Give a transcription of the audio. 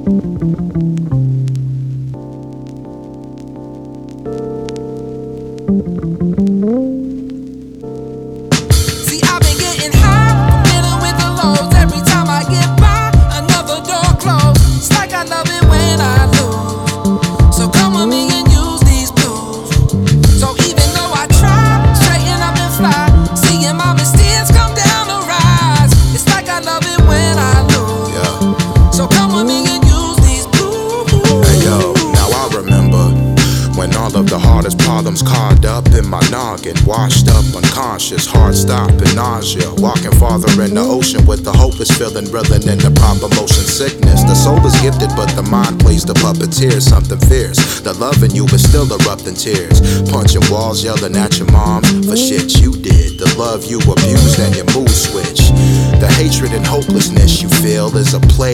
See, I've been getting high, dealing with the lows. Every time I get by, another door closed. It's like I love it when I lose. So come with me and use these blues. So even though I try, straighten up and fly, seeing my mistakes come down the rise. It's like I love it when I lose. Yeah. So come with me and use these blues. Hey yo, now I remember when all of the hardest problems carved up in my noggin, washed up, unconscious, heart stopping, nausea, walking farther in the ocean with the hopeless feeling, reeling in the proper motion sickness. The soul is gifted, but the mind plays the puppeteer, something fierce. The love in you is still erupting tears, punching walls, yelling at your mom for shit you did. The love you abused and your mood switch. The hatred and hopelessness you feel is a play.